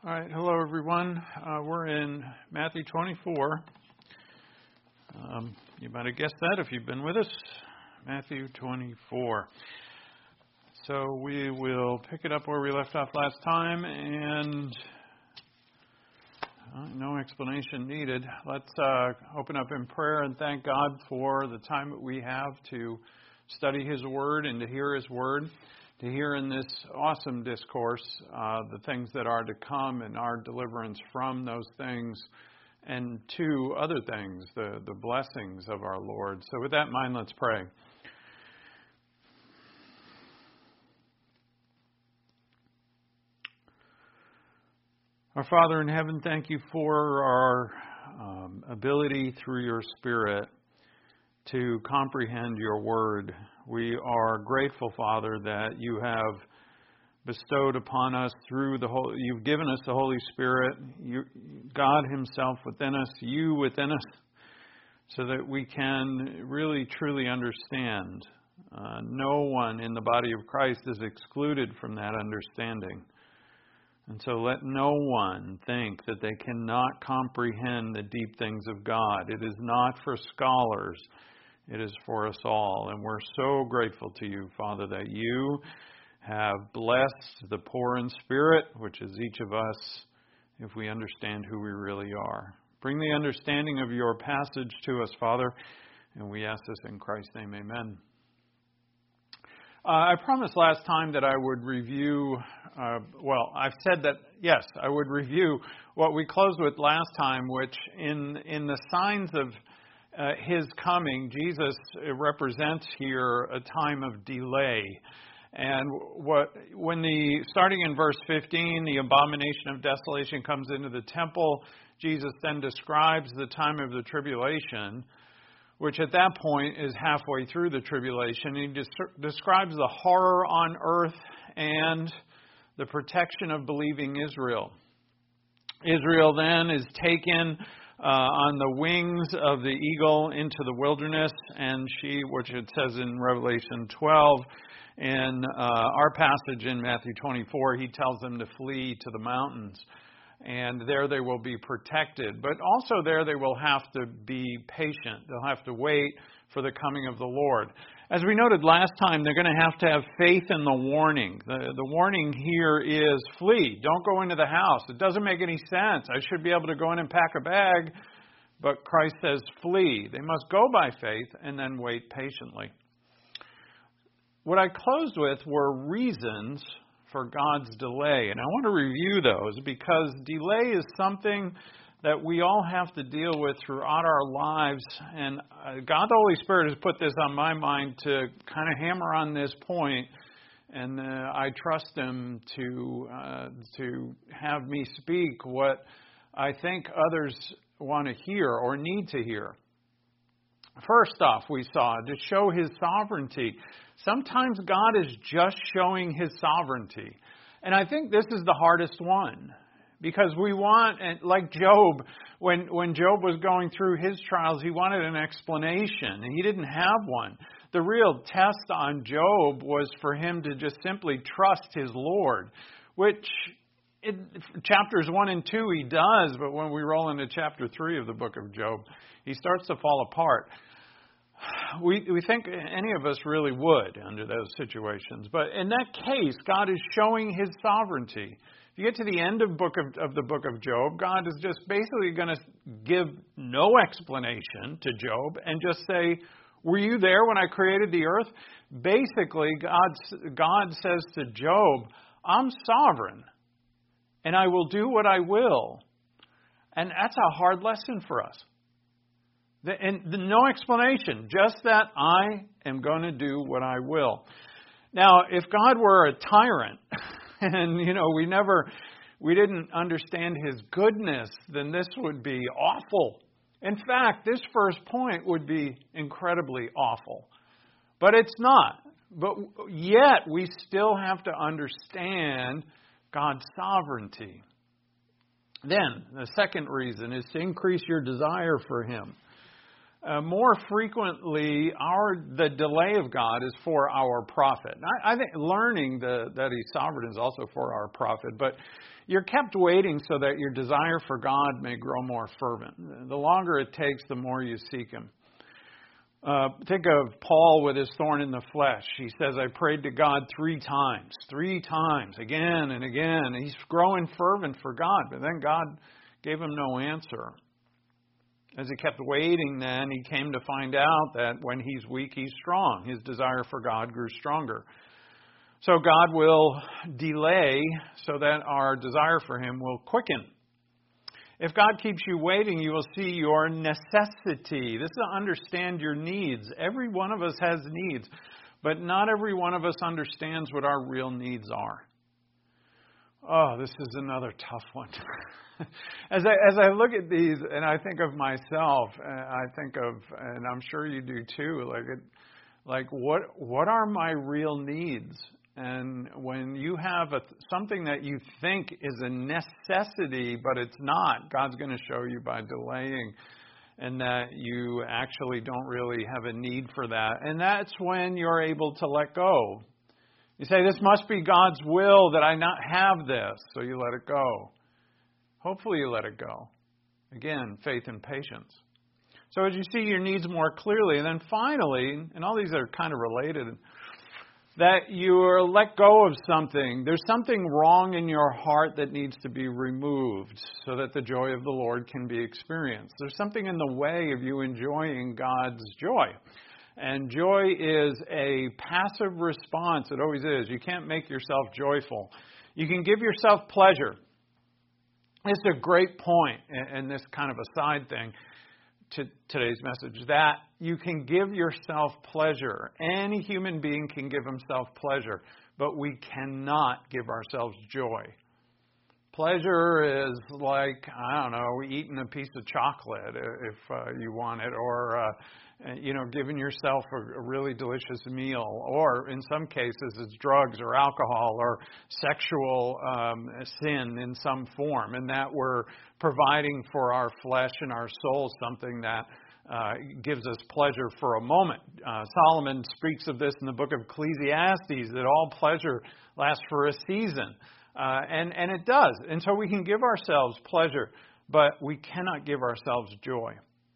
All right, hello everyone. We're in Matthew 24. You might have guessed that if you've been with us. Matthew 24. So we will pick it up where we left off last time, and no explanation needed. Let's open up in prayer and thank God for the time that we have to study His Word and to hear His Word. To hear in this awesome discourse the things that are to come and our deliverance from those things, and to other things, the blessings of our Lord. So with that in mind, let's pray. Our Father in heaven, thank you for our ability through your Spirit to comprehend your word. We are grateful, Father, that you have bestowed upon us through you've given us the Holy Spirit, God Himself within us, you within us, so that we can really truly understand. No one in the body of Christ is excluded from that understanding. And so let no one think that they cannot comprehend the deep things of God. It is not for scholars. It is for us all. And we're so grateful to you, Father, that you have blessed the poor in spirit, which is each of us, if we understand who we really are. Bring the understanding of your passage to us, Father, and we ask this in Christ's name, amen. I promised last time that I would review, I've said that, yes, I would review what we closed with last time, which in the signs of His coming, Jesus represents here a time of delay. And starting in verse 15, the abomination of desolation comes into the temple. Jesus then describes the time of the tribulation, which at that point is halfway through the tribulation. He describes the horror on earth and the protection of believing Israel. Israel then is taken on the wings of the eagle into the wilderness, and which it says in Revelation 12, in our passage in Matthew 24, he tells them to flee to the mountains, and there they will be protected. But also there they will have to be patient. They'll have to wait for the coming of the Lord. As we noted last time, they're going to have faith in the warning. The warning here is flee. Don't go into the house. It doesn't make any sense. I should be able to go in and pack a bag. But Christ says flee. They must go by faith and then wait patiently. What I closed with were reasons for God's delay. And I want to review those because delay is something that we all have to deal with throughout our lives. And God the Holy Spirit has put this on my mind to kind of hammer on this point. And I trust Him to have me speak what I think others want to hear or need to hear. First off, we saw to show His sovereignty. Sometimes God is just showing His sovereignty. And I think this is the hardest one. Because we want, like Job, when Job was going through his trials, he wanted an explanation, and he didn't have one. The real test on Job was for him to just simply trust his Lord, which in chapters 1 and 2 he does, but when we roll into chapter 3 of the book of Job, he starts to fall apart. We think any of us really would under those situations. But in that case, God is showing His sovereignty. If you get to the end of the book of Job, God is just basically going to give no explanation to Job and just say, were you there when I created the earth? Basically, God says to Job, I'm sovereign, and I will do what I will. And that's a hard lesson for us. No explanation, just that I am going to do what I will. Now, if God were a tyrant, and we didn't understand His goodness, then this would be awful. In fact, this first point would be incredibly awful. But it's not. But yet, we still have to understand God's sovereignty. Then, the second reason is to increase your desire for Him. more frequently, the delay of God is for our profit. I think learning that He's sovereign is also for our profit, but you're kept waiting so that your desire for God may grow more fervent. The longer it takes, the more you seek Him. Think of Paul with his thorn in the flesh. He says, I prayed to God 3 times, again and again. He's growing fervent for God, but then God gave him no answer. As he kept waiting then, he came to find out that when he's weak, he's strong. His desire for God grew stronger. So God will delay so that our desire for Him will quicken. If God keeps you waiting, you will see your necessity. This is to understand your needs. Every one of us has needs, but not every one of us understands what our real needs are. Oh, this is another tough one. As I look at these and I think of myself, I think of, and I'm sure you do too, like what are my real needs? And when you have something that you think is a necessity, but it's not, God's going to show you by delaying, and that you actually don't really have a need for that. And that's when you're able to let go. You say, this must be God's will that I not have this, so you let it go. Hopefully you let it go. Again, faith and patience. So as you see your needs more clearly, and then finally, and all these are kind of related, that you let go of something. There's something wrong in your heart that needs to be removed so that the joy of the Lord can be experienced. There's something in the way of you enjoying God's joy. And joy is a passive response. It always is. You can't make yourself joyful. You can give yourself pleasure. It's a great point, and this kind of a side thing to today's message, that you can give yourself pleasure. Any human being can give himself pleasure, but we cannot give ourselves joy. Pleasure is like, I don't know, eating a piece of chocolate if you want it, or giving yourself a really delicious meal, or in some cases it's drugs or alcohol or sexual sin in some form, and that we're providing for our flesh and our soul something that gives us pleasure for a moment. Solomon speaks of this in the book of Ecclesiastes, that all pleasure lasts for a season, and it does. And so we can give ourselves pleasure, but we cannot give ourselves joy.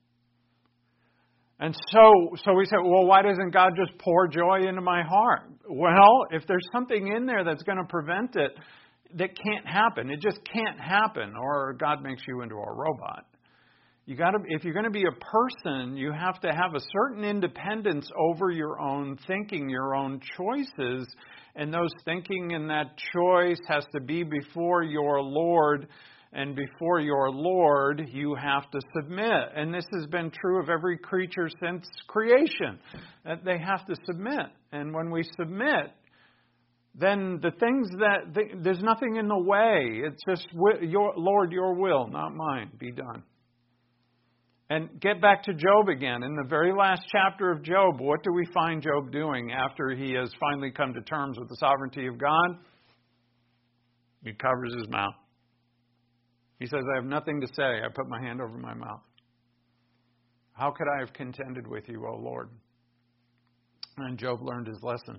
And so we say, well, why doesn't God just pour joy into my heart? Well, if there's something in there that's going to prevent it, that can't happen. It just can't happen, or God makes you into a robot. If you're going to be a person, you have to have a certain independence over your own thinking, your own choices, and those thinking and that choice has to be before your Lord. And before your Lord, you have to submit. And this has been true of every creature since creation, that they have to submit. And when we submit, then the things there's nothing in the way. It's just, Lord, your will, not mine, be done. And get back to Job again. In the very last chapter of Job, what do we find Job doing after he has finally come to terms with the sovereignty of God? He covers his mouth. He says, I have nothing to say. I put my hand over my mouth. How could I have contended with you, O Lord? And Job learned his lesson.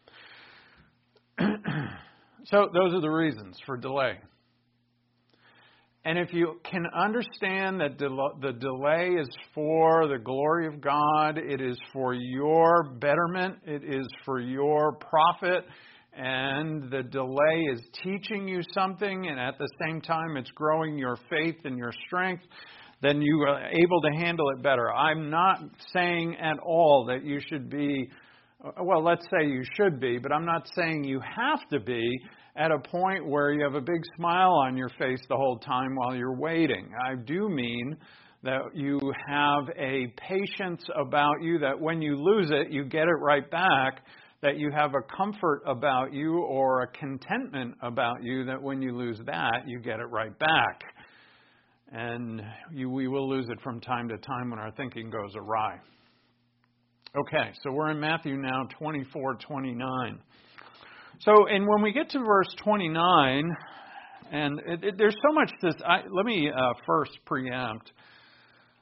So those are the reasons for delay. And if you can understand that the delay is for the glory of God, it is for your betterment, it is for your profit, and the delay is teaching you something, and at the same time it's growing your faith and your strength, then you are able to handle it better. I'm not saying at all that you should be, well, let's say you should be, but I'm not saying you have to be at a point where you have a big smile on your face the whole time while you're waiting. I do mean that you have a patience about you, that when you lose it, you get it right back, that you have a comfort about you or a contentment about you, that when you lose that, you get it right back. And we will lose it from time to time when our thinking goes awry. Okay, so we're in Matthew now, 24:29. So, and when we get to verse 29, and there's so much let me first preempt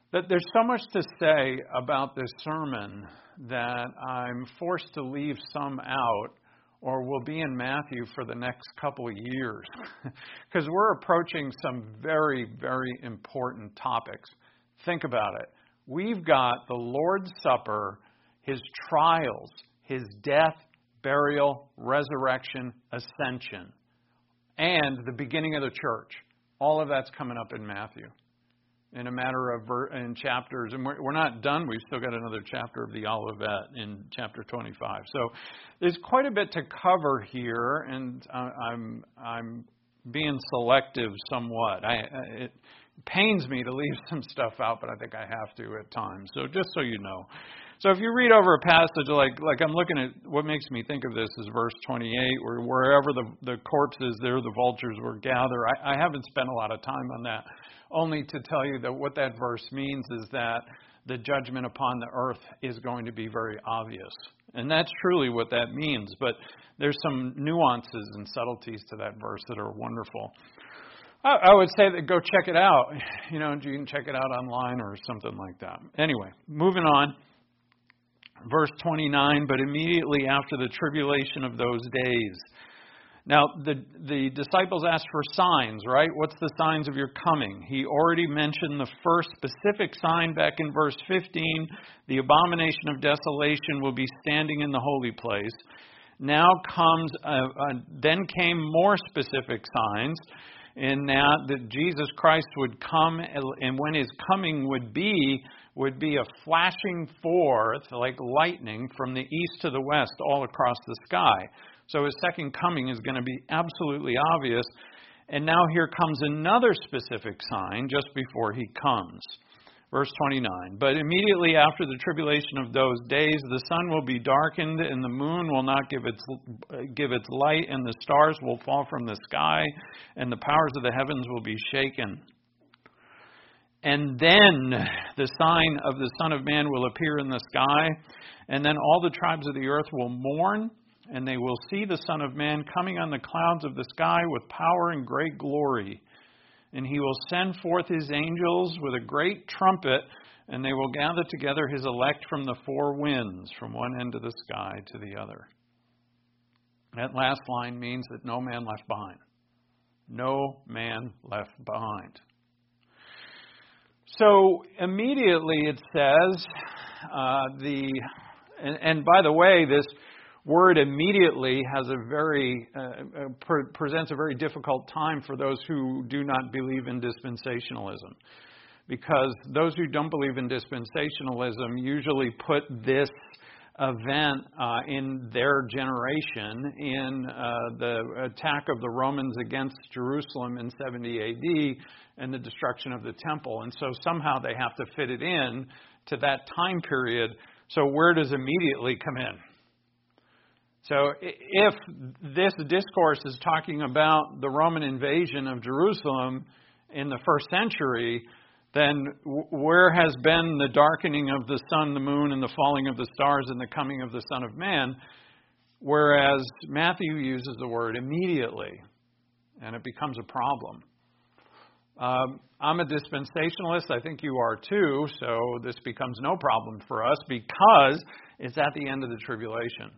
that there's so much to say about this sermon that I'm forced to leave some out, or we'll be in Matthew for the next couple of years, because we're approaching some very, very important topics. Think about it. We've got the Lord's Supper, His trials, His death, burial, resurrection, ascension, and the beginning of the church. All of that's coming up in Matthew in a matter of in chapters. And we're not done. We've still got another chapter of the Olivet in chapter 25. So there's quite a bit to cover here, and I'm being selective somewhat. It pains me to leave some stuff out, but I think I have to at times. So just so you know. So if you read over a passage like I'm looking at, what makes me think of this is verse 28, where wherever the corpse is, there the vultures will gather. I haven't spent a lot of time on that, only to tell you that what that verse means is that the judgment upon the earth is going to be very obvious. And that's truly what that means. But there's some nuances and subtleties to that verse that are wonderful. I would say that go check it out. You can check it out online or something like that. Anyway, moving on. Verse 29, but immediately after the tribulation of those days. Now, the disciples asked for signs, right? What's the signs of your coming? He already mentioned the first specific sign back in verse 15. The abomination of desolation will be standing in the holy place. Now then came more specific signs, in that Jesus Christ would come, and when His coming would be a flashing forth like lightning from the east to the west all across the sky. So His second coming is going to be absolutely obvious. And now here comes another specific sign just before He comes. Verse 29, but immediately after the tribulation of those days, the sun will be darkened, and the moon will not give its light, and the stars will fall from the sky, and the powers of the heavens will be shaken. And then the sign of the Son of Man will appear in the sky, and then all the tribes of the earth will mourn, and they will see the Son of Man coming on the clouds of the sky with power and great glory. And He will send forth His angels with a great trumpet, and they will gather together His elect from the four winds, from one end of the sky to the other. That last line means that no man left behind. No man left behind. So immediately it says, and by the way, this word immediately has presents a very difficult time for those who do not believe in dispensationalism. Because those who don't believe in dispensationalism usually put this event in their generation in the attack of the Romans against Jerusalem in 70 AD and the destruction of the temple. And so somehow they have to fit it in to that time period. So where does immediately come in? So if this discourse is talking about the Roman invasion of Jerusalem in the first century, then where has been the darkening of the sun, the moon, and the falling of the stars and the coming of the Son of Man? Whereas Matthew uses the word immediately, and it becomes a problem. I'm a dispensationalist. I think you are too, so this becomes no problem for us because it's at the end of the tribulation.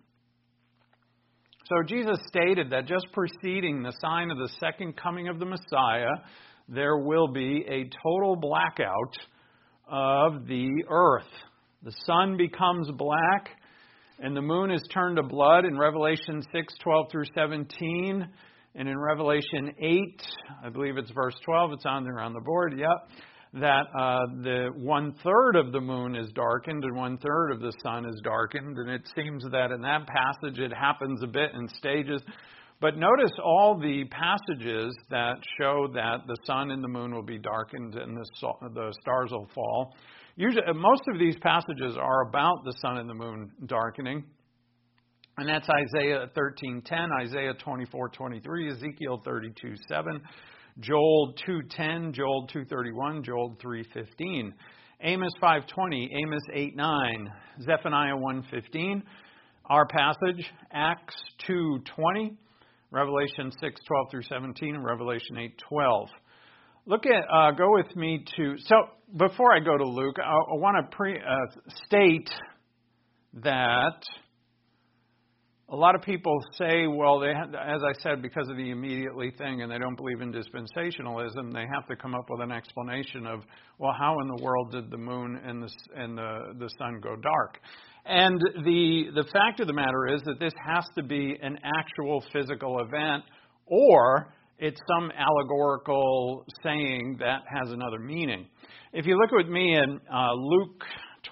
So Jesus stated that just preceding the sign of the second coming of the Messiah, there will be a total blackout of the earth. The sun becomes black, and the moon is turned to blood in Revelation 6:12 through 17. And in Revelation 8, I believe it's verse 12, it's on there on the board, that the 1/3 of the moon is darkened and 1/3 of the sun is darkened. And it seems that in that passage it happens a bit in stages. But notice all the passages that show that the sun and the moon will be darkened and the stars will fall. Usually, most of these passages are about the sun and the moon darkening. And that's Isaiah 13:10, Isaiah 24:23, Ezekiel 32:7, Joel 2:10, Joel 2:31, Joel 3:15, Amos 5:20, Amos 8:9, Zephaniah 1:15, our passage, Acts 2:20, Revelation 6:12 through 17, and Revelation 8:12. Look at, go with me to, so before I go to Luke, I want to state that a lot of people say, well, they have, as I said, because of the immediately thing, and they don't believe in dispensationalism, they have to come up with an explanation of, well, how in the world did the moon and the sun go dark? And the fact of the matter is that this has to be an actual physical event, or it's some allegorical saying that has another meaning. If you look with me in Luke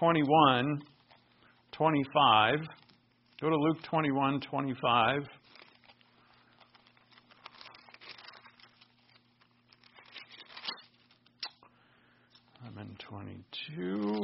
21:25, go to Luke 21:25. I'm in 22.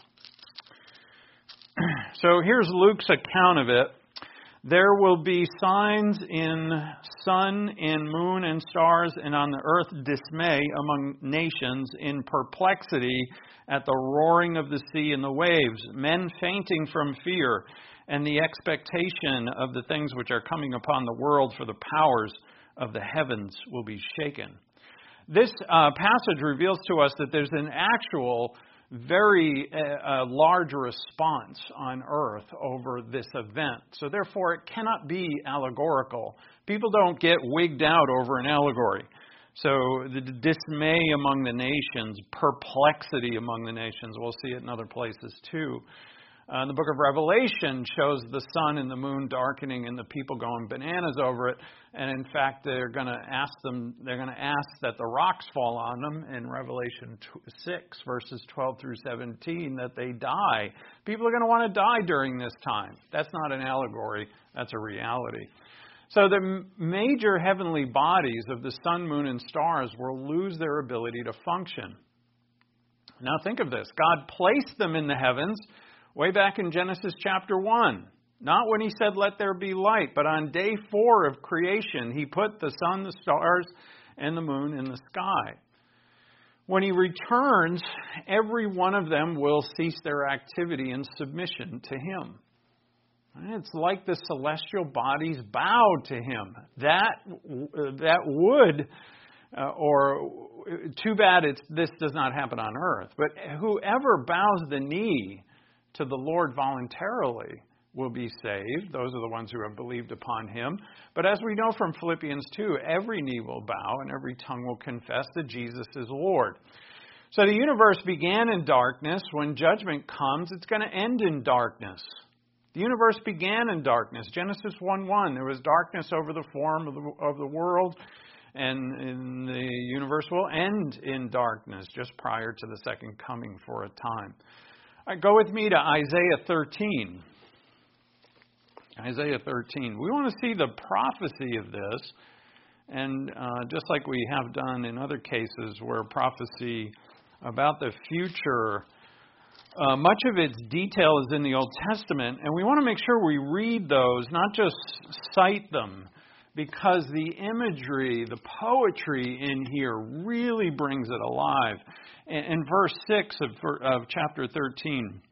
So here's Luke's account of it. There will be signs in sun, in moon and stars, and on the earth dismay among nations, in perplexity at the roaring of the sea and the waves, men fainting from fear, and the expectation of the things which are coming upon the world, for the powers of the heavens will be shaken. This passage reveals to us that there's an actual very large response on earth over this event. So therefore, it cannot be allegorical. People don't get wigged out over an allegory. So the dismay among the nations, perplexity among the nations, we'll see it in other places too. The book of Revelation shows the sun and the moon darkening and the people going bananas over it. And in fact, they're going to ask that the rocks fall on them in Revelation 6, verses 12 through 17, that they die. People are going to want to die during this time. That's not an allegory. That's a reality. So the major heavenly bodies of the sun, moon, and stars will lose their ability to function. Now think of this. God placed them in the heavens way back in Genesis chapter 1. Not when He said, let there be light, but on day 4 of creation, He put the sun, the stars, and the moon in the sky. When He returns, every one of them will cease their activity in submission to Him. It's like the celestial bodies bow to Him. That would, or too bad this does not happen on earth, but whoever bows the knee to the Lord voluntarily will be saved. Those are the ones who have believed upon Him. But as we know from Philippians 2, every knee will bow and every tongue will confess that Jesus is Lord. So the universe began in darkness. When judgment comes, it's going to end in darkness. The universe began in darkness. Genesis 1:1, there was darkness over the form of the world, and the universe will end in darkness just prior to the second coming for a time. Go with me to Isaiah 13. Isaiah 13. We want to see the prophecy of this. And just like we have done in other cases where prophecy about the future, much of its detail is in the Old Testament. And we want to make sure we read those, not just cite them, because the imagery, the poetry in here really brings it alive. In verse 6 of chapter 13,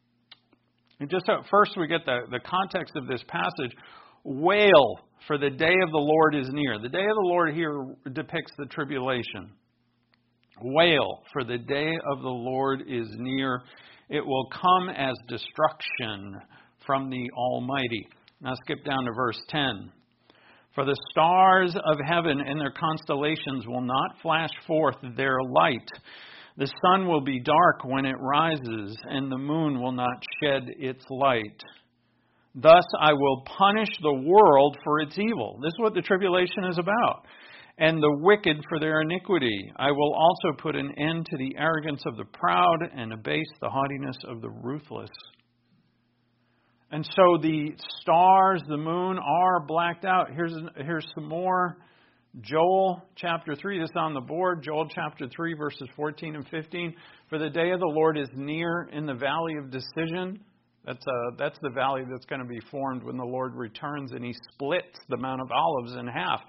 first we get the context of this passage. Wail, for the day of the Lord is near. The day of the Lord here depicts the tribulation. Wail, for the day of the Lord is near. It will come as destruction from the Almighty. Now skip down to verse 10. For the stars of heaven and their constellations will not flash forth their light. The sun will be dark when it rises, and the moon will not shed its light. Thus I will punish the world for its evil. This is what the tribulation is about. And the wicked for their iniquity. I will also put an end to the arrogance of the proud and abase the haughtiness of the ruthless. And so the stars, the moon are blacked out. Here's some more. Joel chapter 3, this is on the board. Joel chapter 3, verses 14 and 15. For the day of the Lord is near in the valley of decision. That's the valley that's going to be formed when the Lord returns and He splits the Mount of Olives in half.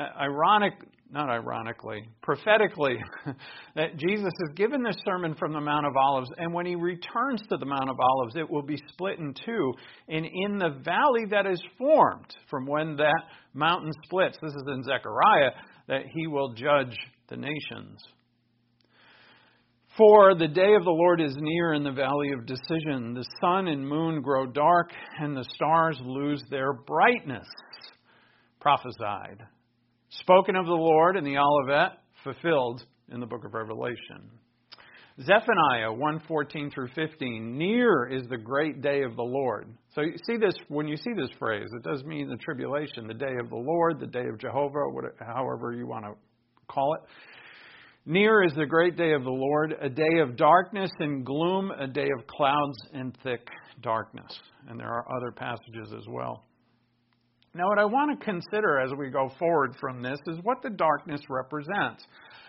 Prophetically, that Jesus has given this sermon from the Mount of Olives, and when He returns to the Mount of Olives, it will be split in two. And in the valley that is formed from when that mountain splits, this is in Zechariah, that He will judge the nations. For the day of the Lord is near in the valley of decision. The sun and moon grow dark, and the stars lose their brightness. Prophesied. Spoken of the Lord in the Olivet, fulfilled in the book of Revelation. Zephaniah 1:14 through 15. Near is the great day of the Lord. So you see this, when you see this phrase, it does mean the tribulation, the day of the Lord, the day of Jehovah, however you want to call it. Near is the great day of the Lord, a day of darkness and gloom, a day of clouds and thick darkness. And there are other passages as well. Now, what I want to consider as we go forward from this is what the darkness represents.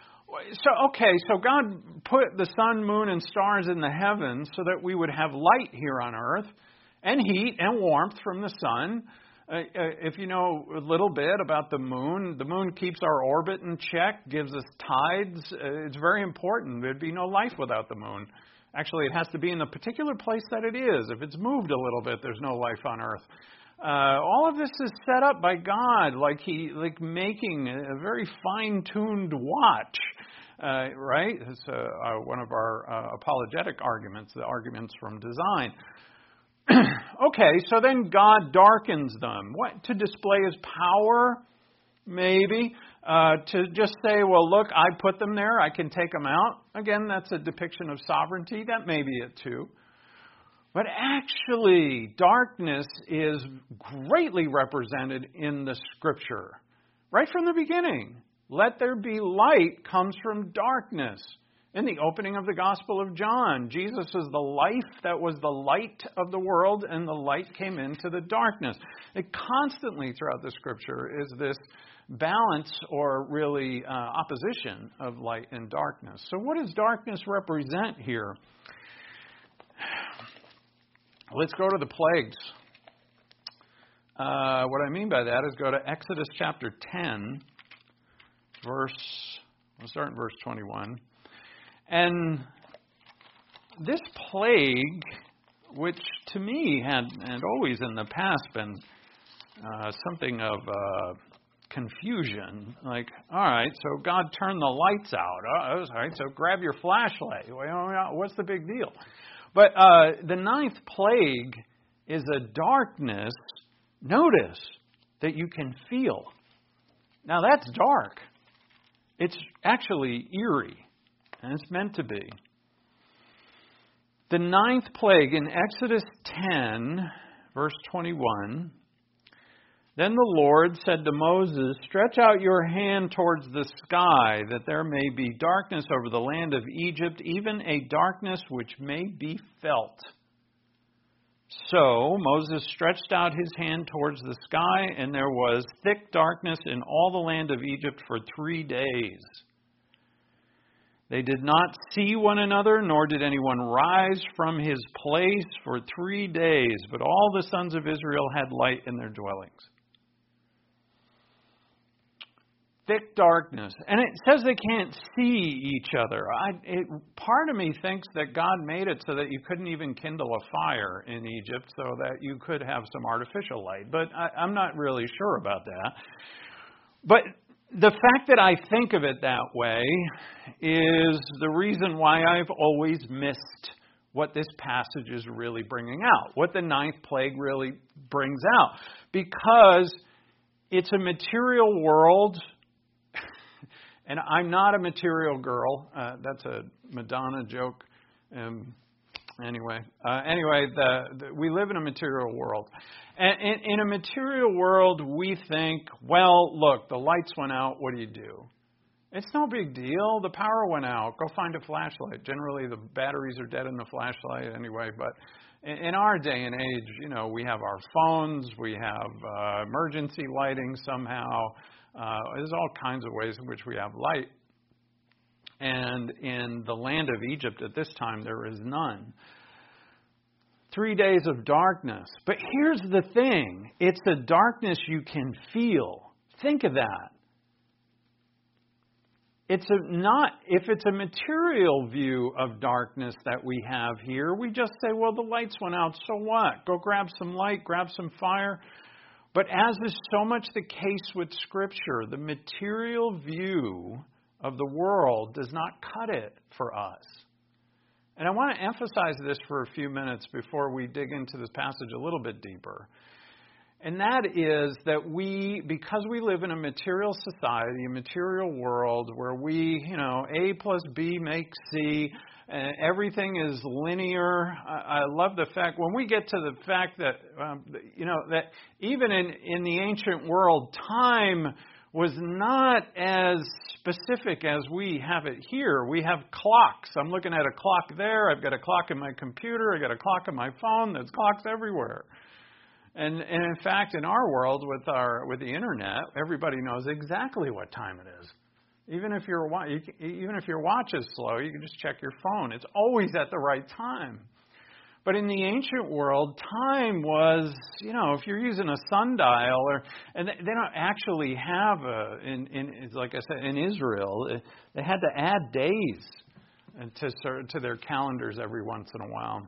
So God put the sun, moon, and stars in the heavens so that we would have light here on earth and heat and warmth from the sun. If you know a little bit about the moon keeps our orbit in check, gives us tides. It's very important. There'd be no life without the moon. Actually, it has to be in the particular place that it is. If it's moved a little bit, there's no life on earth. All of this is set up by God, like making a very fine-tuned watch, right? It's one of our apologetic arguments, the arguments from design. Okay, so then God darkens them. What? To display His power? Maybe. To just say, well, look, I put them there, I can take them out. Again, that's a depiction of sovereignty. That may be it too. But actually, darkness is greatly represented in the Scripture. Right from the beginning. Let there be light comes from darkness. In the opening of the Gospel of John, Jesus is the life that was the light of the world, and the light came into the darkness. It constantly throughout the Scripture is this balance or really opposition of light and darkness. So what does darkness represent here? Let's go to the plagues. What I mean by that is go to Exodus chapter 10, we'll start in verse 21. And this plague, which to me had always in the past been something of confusion, like, all right, so God turned the lights out. All right, so grab your flashlight. What's the big deal? But the ninth plague is a darkness, notice, that you can feel. Now that's dark. It's actually eerie. And it's meant to be. The ninth plague in Exodus 10, verse 21. Then the Lord said to Moses, "Stretch out your hand towards the sky, that there may be darkness over the land of Egypt, even a darkness which may be felt." So Moses stretched out his hand towards the sky, and there was thick darkness in all the land of Egypt for 3 days. They did not see one another, nor did anyone rise from his place for 3 days, but all the sons of Israel had light in their dwellings. Thick darkness. And it says they can't see each other. Part of me thinks that God made it so that you couldn't even kindle a fire in Egypt so that you could have some artificial light. But I'm not really sure about that. But the fact that I think of it that way is the reason why I've always missed what this passage is really bringing out, what the ninth plague really brings out. Because it's a material world, and I'm not a material girl. That's a Madonna joke. Anyway, we live in a material world. And in a material world, we think, well, look, the lights went out. What do you do? It's no big deal. The power went out. Go find a flashlight. Generally, the batteries are dead in the flashlight anyway. But in our day and age, we have our phones. We have emergency lighting somehow. There's all kinds of ways in which we have light. And in the land of Egypt at this time, there is none. 3 days of darkness. But here's the thing. It's a darkness you can feel. Think of that. If it's a material view of darkness that we have here, we just say, well, the lights went out, so what? Go grab some light, grab some fire. But as is so much the case with Scripture, the material view of the world does not cut it for us. And I want to emphasize this for a few minutes before we dig into this passage a little bit deeper. And that is that because we live in a material society, a material world where A plus B makes C, everything is linear. I love the fact, when we get to the fact that, that even in the ancient world, time was not as specific as we have it here. We have clocks. I'm looking at a clock there. I've got a clock in my computer. I've got a clock on my phone. There's clocks everywhere. And in fact, in our world with the internet, everybody knows exactly what time it is. Even if your watch is slow, you can just check your phone. It's always at the right time. But in the ancient world, time was, if you're using a sundial, and they don't actually have like I said, in Israel, they had to add days to their calendars every once in a while.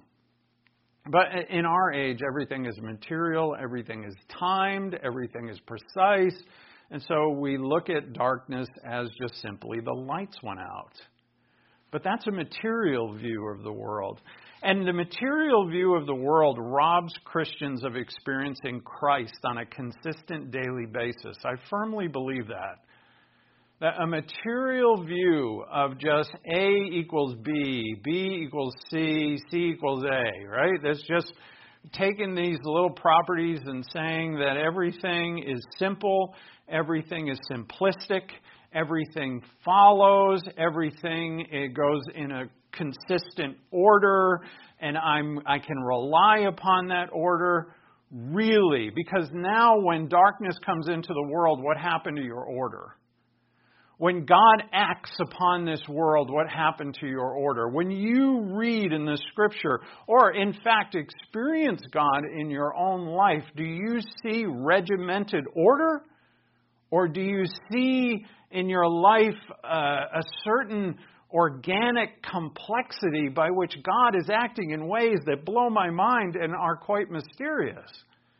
But in our age, everything is material, everything is timed, everything is precise. And so we look at darkness as just simply the lights went out. But that's a material view of the world. And the material view of the world robs Christians of experiencing Christ on a consistent daily basis. I firmly believe that. That a material view of just A equals B, B equals C, C equals A, right? That's just taking these little properties and saying that everything is simple, everything is simplistic, everything follows, everything it goes in a consistent order, and I can rely upon that order. Really, because now when darkness comes into the world, what happened to your order? When God acts upon this world, what happened to your order? When you read in the Scripture, or in fact experience God in your own life, do you see regimented order? Or do you see in your life a certain organic complexity by which God is acting in ways that blow my mind and are quite mysterious?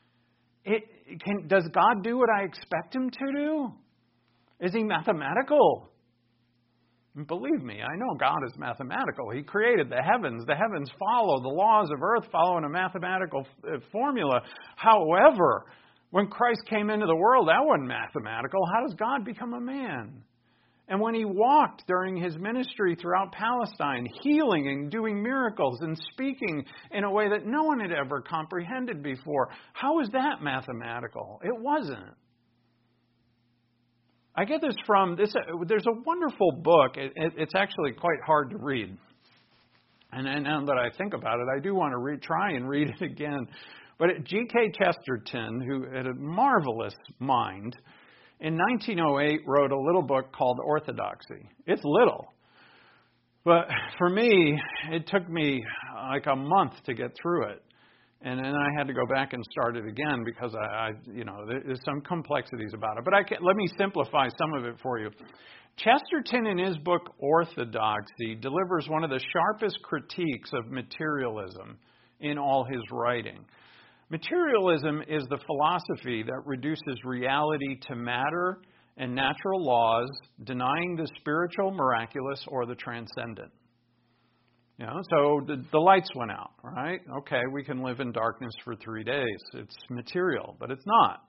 Does God do what I expect Him to do? Is He mathematical? And believe me, I know God is mathematical. He created the heavens. The heavens follow. The laws of earth follow in a mathematical formula. However, when Christ came into the world, that wasn't mathematical. How does God become a man? And when He walked during His ministry throughout Palestine, healing and doing miracles and speaking in a way that no one had ever comprehended before, how is that mathematical? It wasn't. I get this from this. There's a wonderful book. It's actually quite hard to read. And now that I think about it, I do want to try and read it again. But G.K. Chesterton, who had a marvelous mind, in 1908 wrote a little book called Orthodoxy. It's little. But for me, it took me like a month to get through it. And then I had to go back and start it again because there's some complexities about it. But let me simplify some of it for you. Chesterton, in his book Orthodoxy, delivers one of the sharpest critiques of materialism in all his writing. Materialism is the philosophy that reduces reality to matter and natural laws, denying the spiritual, miraculous, or the transcendent. So the lights went out, right? Okay, we can live in darkness for 3 days. It's material, but it's not.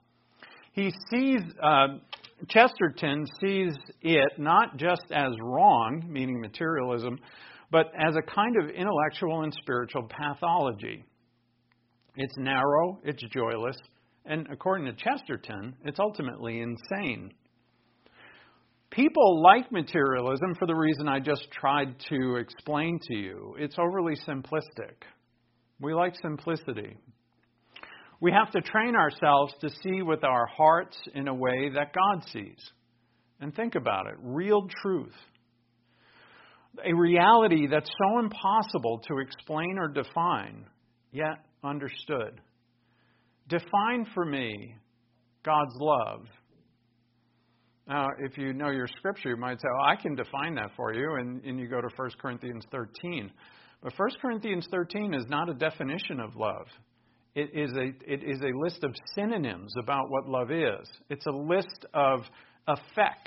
Chesterton sees it not just as wrong, meaning materialism, but as a kind of intellectual and spiritual pathology. It's narrow, it's joyless, and according to Chesterton, it's ultimately insane. People like materialism for the reason I just tried to explain to you. It's overly simplistic. We like simplicity. We have to train ourselves to see with our hearts in a way that God sees. And think about it. Real truth. A reality that's so impossible to explain or define, yet understood. Define for me God's love. Now, if you know your Scripture, you might say, I can define that for you, and you go to 1 Corinthians 13. But 1 Corinthians 13 is not a definition of love. It is a list of synonyms about what love is. It's a list of effects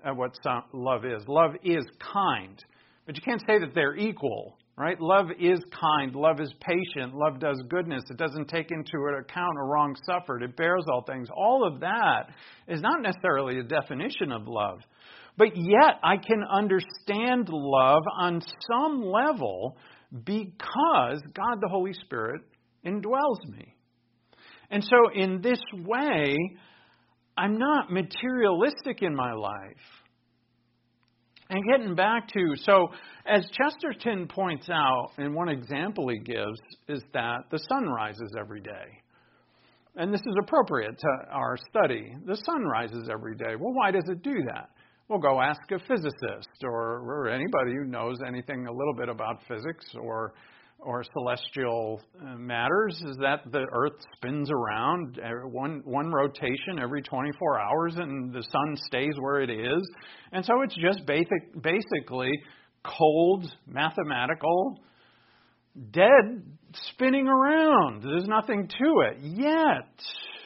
love is. Love is kind. But you can't say that they're equal, right? Love is kind. Love is patient. Love does goodness. It doesn't take into account a wrong suffered. It bears all things. All of that is not necessarily a definition of love. But yet I can understand love on some level because God the Holy Spirit indwells me. And so in this way, I'm not materialistic in my life. And getting back to, so as Chesterton points out, and one example he gives is that the sun rises every day. And this is appropriate to our study. The sun rises every day. Well, why does it do that? Well, go ask a physicist or anybody who knows anything a little bit about physics or celestial matters, is that the Earth spins around one rotation every 24 hours and the sun stays where it is. And so it's just basically cold, mathematical, dead spinning around. There's nothing to it. Yet,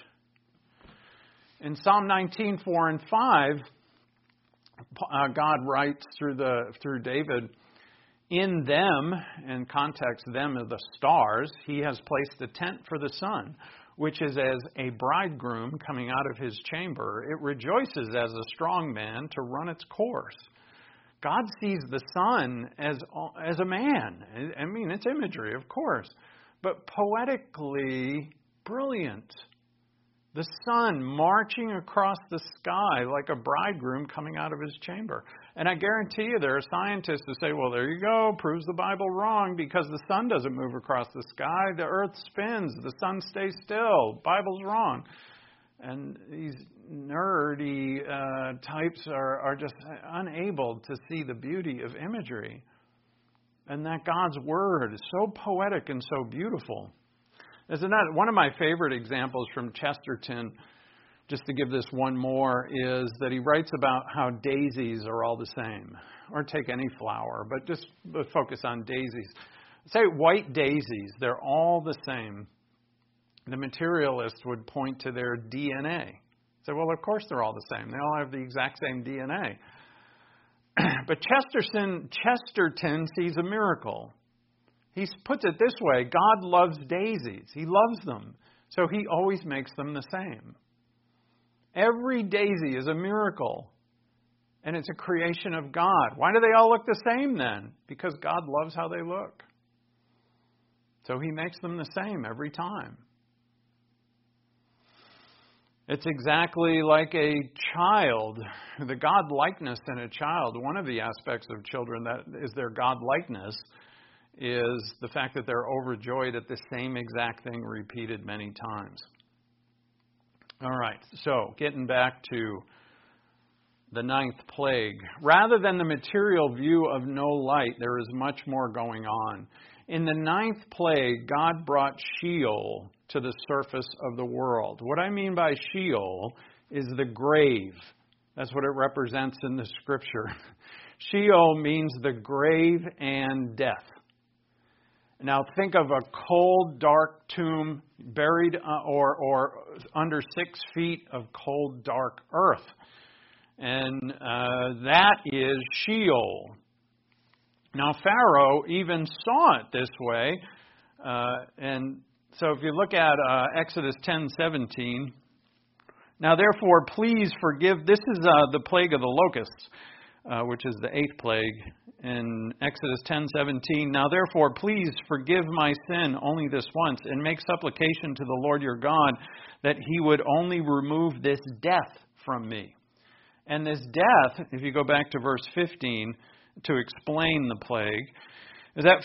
in Psalm 19, 4 and 5, God writes through David, in them, in context, them are the stars, he has placed a tent for the sun, which is as a bridegroom coming out of his chamber. It rejoices as a strong man to run its course. God sees the sun as a man. I mean, it's imagery, of course, but poetically brilliant. The sun marching across the sky like a bridegroom coming out of his chamber. And I guarantee you there are scientists who say, well, there you go, proves the Bible wrong because the sun doesn't move across the sky. The earth spins. The sun stays still. Bible's wrong. And these nerdy types are just unable to see the beauty of imagery. And that God's Word is so poetic and so beautiful. Isn't that one of my favorite examples from Chesterton, just to give this one more, is that he writes about how daisies are all the same. Or take any flower, but just focus on daisies. Say white daisies, they're all the same. The materialist would point to their DNA. Say, well, of course they're all the same. They all have the exact same DNA. But Chesterton sees a miracle. He puts it this way, God loves daisies. He loves them. So he always makes them the same. Every daisy is a miracle. And it's a creation of God. Why do they all look the same then? Because God loves how they look. So he makes them the same every time. It's exactly like a child. The God-likeness in a child, one of the aspects of children that is their God-likeness, is the fact that they're overjoyed at the same exact thing repeated many times. All right, so getting back to the 9th plague. Rather than the material view of no light, there is much more going on. In the 9th plague, God brought Sheol to the surface of the world. What I mean by Sheol is the grave. That's what it represents in the Scripture. Sheol means the grave and death. Now think of a cold, dark tomb buried or under 6 feet of cold, dark earth. And that is Sheol. Now Pharaoh even saw it this way. And so if you look at Exodus 10:17, now therefore please forgive, this is the plague of the locusts, which is the 8th plague. In Exodus 10:17, now therefore please forgive my sin only this once, and make supplication to the Lord your God that he would only remove this death from me. And this death, if you go back to verse 15 to explain the plague, is that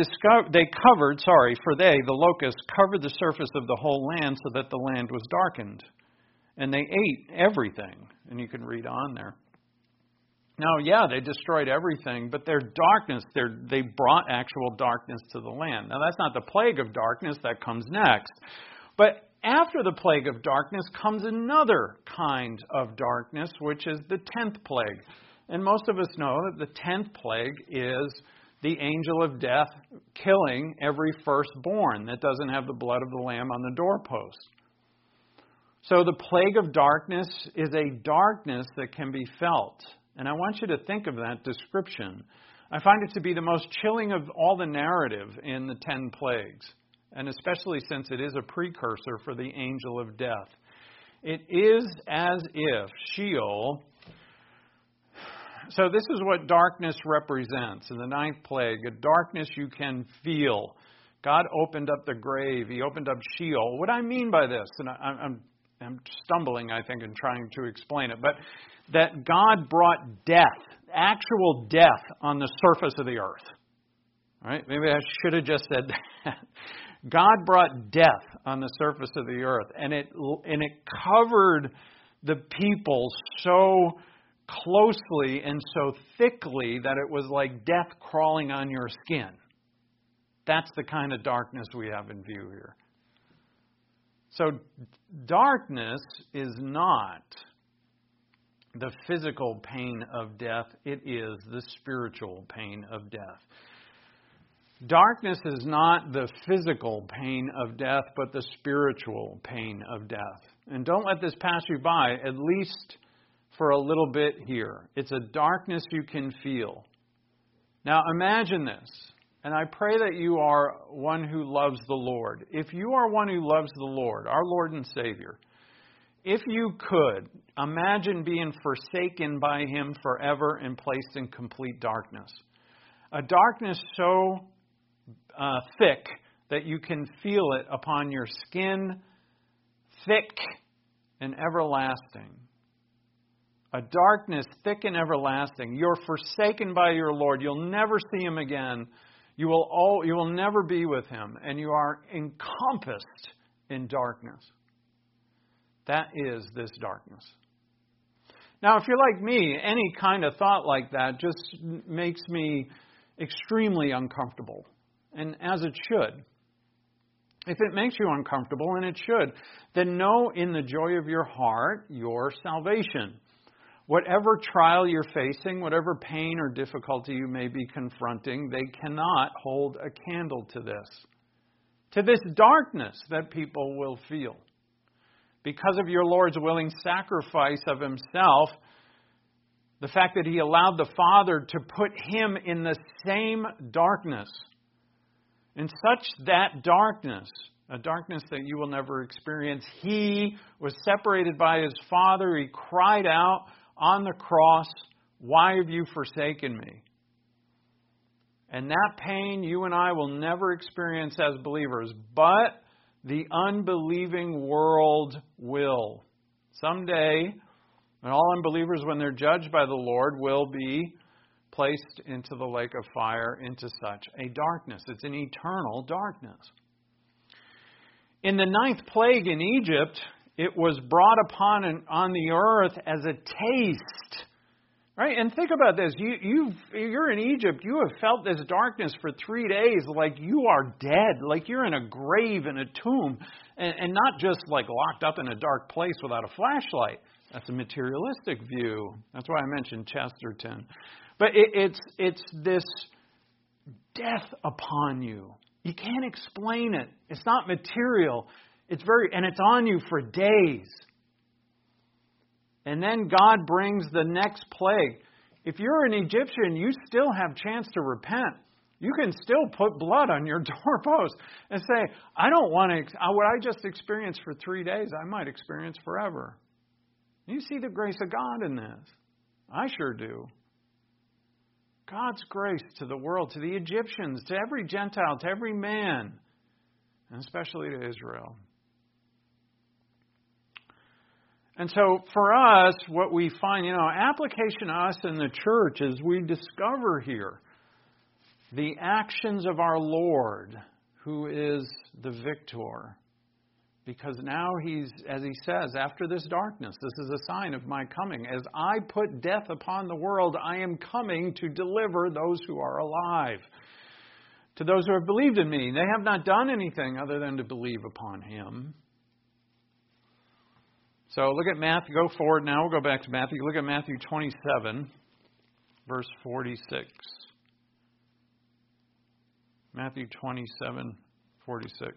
the locusts covered the surface of the whole land so that the land was darkened. And they ate everything. And you can read on there. Now, yeah, they destroyed everything, but their darkness, they brought actual darkness to the land. Now, that's not the plague of darkness, that comes next. But after the plague of darkness comes another kind of darkness, which is the 10th plague. And most of us know that the 10th plague is the angel of death killing every firstborn that doesn't have the blood of the lamb on the doorpost. So the plague of darkness is a darkness that can be felt And I want you to think of that description. I find it to be the most chilling of all the narrative in the 10 plagues, and especially since it is a precursor for the angel of death. It is as if Sheol... So this is what darkness represents in the 9th plague, a darkness you can feel. God opened up the grave. He opened up Sheol. What I mean by this, and I'm stumbling, I think, in trying to explain it, but that God brought death, actual death, on the surface of the earth. All right? Maybe I should have just said that. God brought death on the surface of the earth, and it covered the people so closely and so thickly that it was like death crawling on your skin. That's the kind of darkness we have in view here. So darkness is not the physical pain of death. It is the spiritual pain of death. Darkness is not the physical pain of death, but the spiritual pain of death. And don't let this pass you by, at least for a little bit here. It's a darkness you can feel. Now imagine this, and I pray that you are one who loves the Lord. If you are one who loves the Lord, our Lord and Savior, if you could, imagine being forsaken by Him forever and placed in complete darkness. A darkness so thick that you can feel it upon your skin, thick and everlasting. A darkness thick and everlasting. You're forsaken by your Lord. You'll never see Him again. You will never be with Him. And you are encompassed in darkness. That is this darkness. Now, if you're like me, any kind of thought like that just makes me extremely uncomfortable. And as it should. If it makes you uncomfortable, and it should, then know in the joy of your heart your salvation. Whatever trial you're facing, whatever pain or difficulty you may be confronting, they cannot hold a candle to this darkness that people will feel. Because of your Lord's willing sacrifice of Himself, the fact that He allowed the Father to put Him in the same darkness, in such that darkness, a darkness that you will never experience, He was separated by His Father. He cried out on the cross, "Why have you forsaken me?" And that pain you and I will never experience as believers, but the unbelieving world will. Someday, and all unbelievers, when they're judged by the Lord, will be placed into the lake of fire, into such a darkness. It's an eternal darkness. In the 9th plague in Egypt, it was brought upon on the earth as a taste. Right? And think about this. You're in Egypt. You have felt this darkness for 3 days like you are dead. Like you're in a grave, in a tomb. And not just like locked up in a dark place without a flashlight. That's a materialistic view. That's why I mentioned Chesterton. But it's this death upon you. You can't explain it. It's not material. And it's on you for days. And then God brings the next plague. If you're an Egyptian, you still have a chance to repent. You can still put blood on your doorpost and say, I don't want to, what I just experienced for 3 days, I might experience forever. You see the grace of God in this. I sure do. God's grace to the world, to the Egyptians, to every Gentile, to every man, and especially to Israel. And so for us, what we find, application to us in the church is we discover here the actions of our Lord, who is the victor. Because now He's, as He says, after this darkness, this is a sign of my coming. As I put death upon the world, I am coming to deliver those who are alive. To those who have believed in me. They have not done anything other than to believe upon Him. So look at Matthew. Go forward now. We'll go back to Matthew. Look at Matthew 27, verse 46. Matthew 27, 46.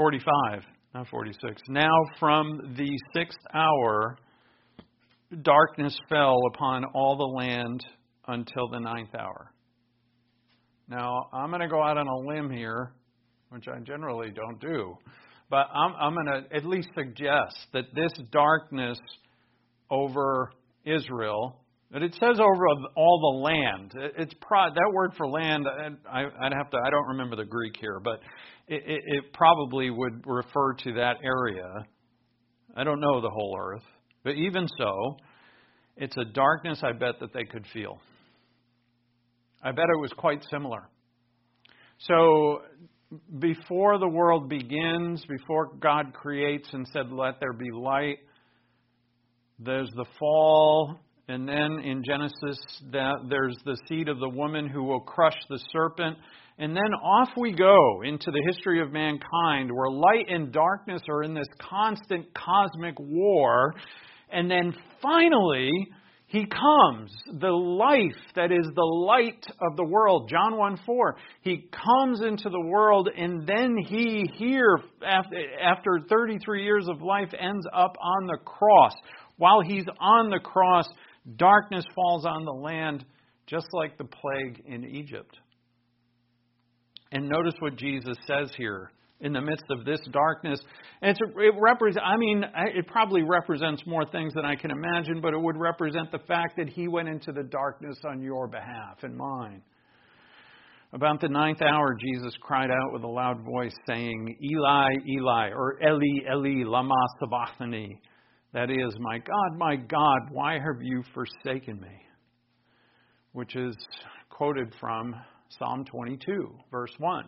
45, not 46. Now from the 6th hour, darkness fell upon all the land until the 9th hour. Now, I'm going to go out on a limb here, which I generally don't do, but I'm going to at least suggest that this darkness over Israel, that it says over all the land. That word for land, I don't remember the Greek here, but it probably would refer to that area. I don't know the whole earth, but even so, it's a darkness I bet that they could feel. I bet it was quite similar. So before the world begins, before God creates and said, "Let there be light," there's the fall, and then in Genesis, there's the seed of the woman who will crush the serpent. And then off we go into the history of mankind, where light and darkness are in this constant cosmic war. And then finally, He comes, the life that is the light of the world. John 1:4. He comes into the world, and then He here, after 33 years of life, ends up on the cross. While He's on the cross, darkness falls on the land, just like the plague in Egypt. And notice what Jesus says here. In the midst of this darkness, it probably represents more things than I can imagine, but it would represent the fact that He went into the darkness on your behalf and mine. About the 9th hour, Jesus cried out with a loud voice, saying, "Eli, Eli," or "Eli, Eli, lama sabachthani." That is, my God, why have you forsaken me?" Which is quoted from Psalm 22, verse 1.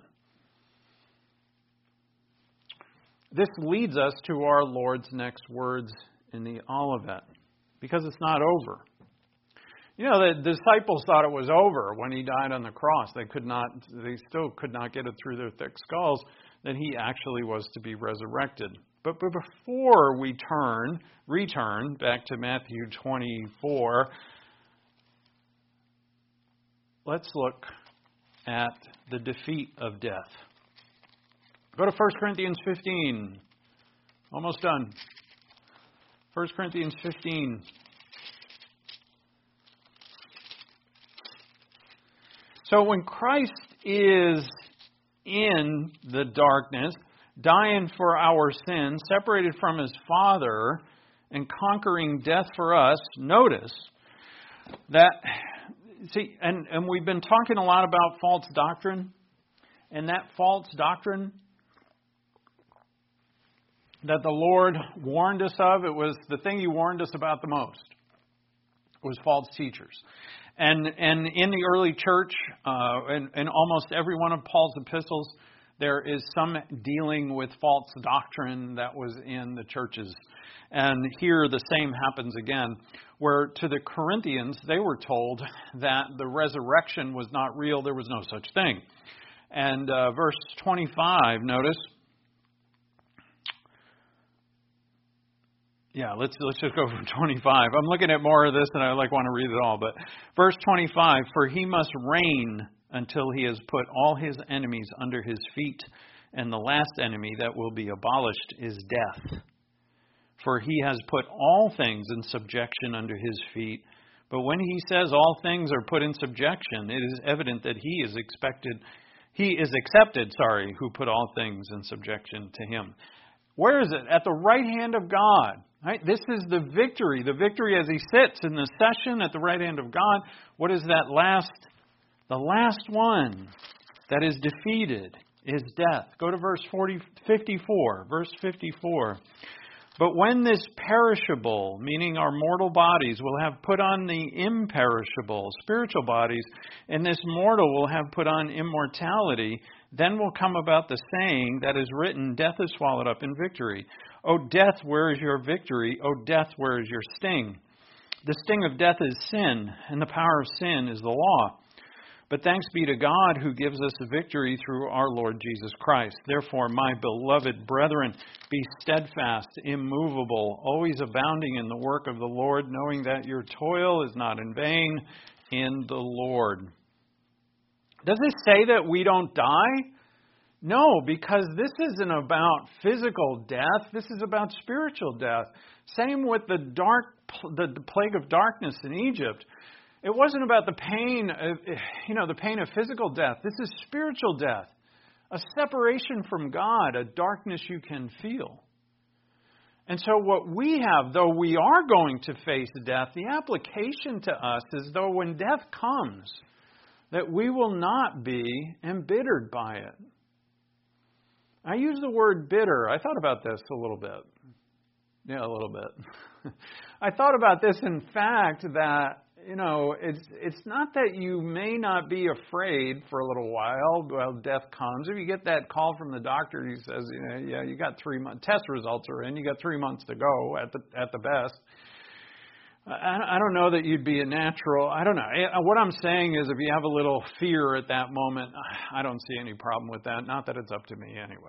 This leads us to our Lord's next words in the Olivet, because it's not over. You know, the disciples thought it was over when He died on the cross. They still could not get it through their thick skulls that He actually was to be resurrected. But before we return back to Matthew 24, let's look at the defeat of death. Go to 1 Corinthians 15. Almost done. 1 Corinthians 15. So when Christ is in the darkness, dying for our sins, separated from His Father, and conquering death for us, notice that, and we've been talking a lot about false doctrine, and that false doctrine that the Lord warned us of, it was the thing He warned us about the most, was false teachers. And in the early church, in almost every one of Paul's epistles, there is some dealing with false doctrine that was in the churches. And here the same happens again, where to the Corinthians, they were told that the resurrection was not real, there was no such thing. And verse 25, notice. Yeah, let's just go from 25. I'm looking at more of this and I want to read it all. But verse 25, "For He must reign until He has put all His enemies under His feet. And the last enemy that will be abolished is death. For He has put all things in subjection under His feet. But when He says all things are put in subjection, it is evident that He is accepted, who put all things in subjection to Him." Where is it? At the right hand of God. Right? This is the victory as He sits in the session at the right hand of God. What is that last? The last one that is defeated is death. Go to verse 54. Verse 54. "But when this perishable," meaning our mortal bodies, "will have put on the imperishable," spiritual bodies, "and this mortal will have put on immortality, then will come about the saying that is written, death is swallowed up in victory. O death, where is your victory? O death, where is your sting? The sting of death is sin, and the power of sin is the law. But thanks be to God who gives us a victory through our Lord Jesus Christ. Therefore, my beloved brethren, be steadfast, immovable, always abounding in the work of the Lord, knowing that your toil is not in vain in the Lord." Does it say that we don't die? No, because this isn't about physical death. This is about spiritual death. Same with the plague of darkness in Egypt. It wasn't about the pain of physical death. This is spiritual death. A separation from God, a darkness you can feel. And so what we have, though we are going to face death, the application to us is though when death comes, that we will not be embittered by it. I use the word bitter. I thought about this a little bit. Yeah, a little bit. I thought about this, in fact, that, it's not that you may not be afraid for a little while death comes. If you get that call from the doctor, he says, you got 3 months, test results are in, you got 3 months to go at the best. I don't know that you'd be a natural. I don't know. What I'm saying is if you have a little fear at that moment, I don't see any problem with that. Not that it's up to me anyway.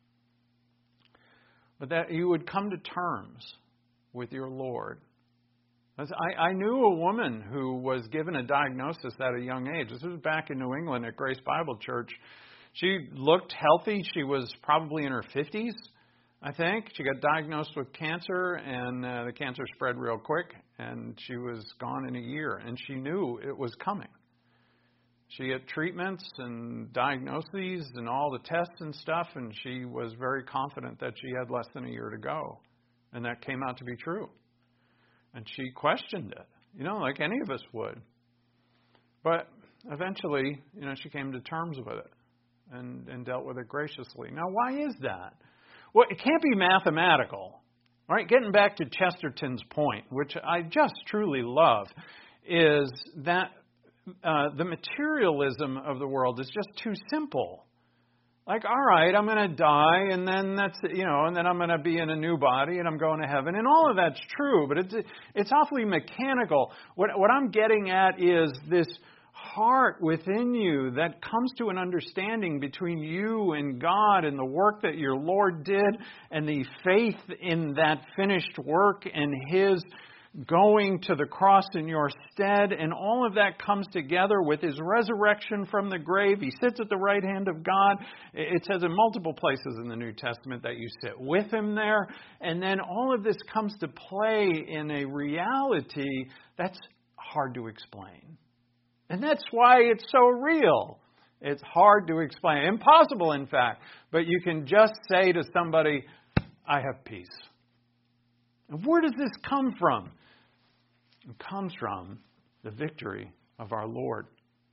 But that you would come to terms with your Lord. I knew a woman who was given a diagnosis at a young age. This was back in New England at Grace Bible Church. She looked healthy. She was probably in her 50s, I think. She got diagnosed with cancer, and the cancer spread real quick, and she was gone in a year. And she knew it was coming. She had treatments and diagnoses and all the tests and stuff, and she was very confident that she had less than a year to go. And that came out to be true. And she questioned it, like any of us would. But eventually, she came to terms with it and dealt with it graciously. Now, why is that? Well, it can't be mathematical. All right, getting back to Chesterton's point, which I just truly love, is that the materialism of the world is just too simple. Like, all right, I'm going to die, and then that's, and then I'm going to be in a new body, and I'm going to heaven. And all of that's true, but it's awfully mechanical. What I'm getting at is this heart within you that comes to an understanding between you and God and the work that your Lord did and the faith in that finished work and His going to the cross in your stead, and all of that comes together with His resurrection from the grave. He sits at the right hand of God. It says in multiple places in the New Testament that you sit with Him there, and then all of this comes to play in a reality that's hard to explain. And that's why it's so real. It's hard to explain. Impossible, in fact. But you can just say to somebody, I have peace. And where does this come from? It comes from the victory of our Lord.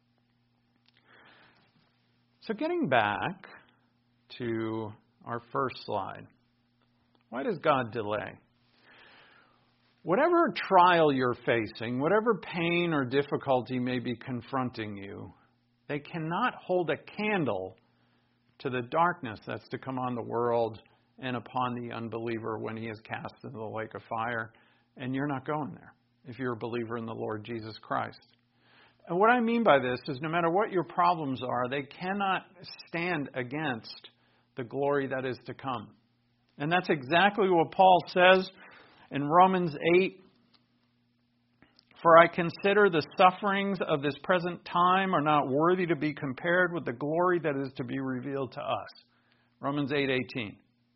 So getting back to our first slide. Why does God delay? Whatever trial you're facing, whatever pain or difficulty may be confronting you, they cannot hold a candle to the darkness that's to come on the world and upon the unbeliever when he is cast into the lake of fire. And you're not going there if you're a believer in the Lord Jesus Christ. And what I mean by this is no matter what your problems are, they cannot stand against the glory that is to come. And that's exactly what Paul says in Romans 8. For I consider the sufferings of this present time are not worthy to be compared with the glory that is to be revealed to us. Romans 8:18.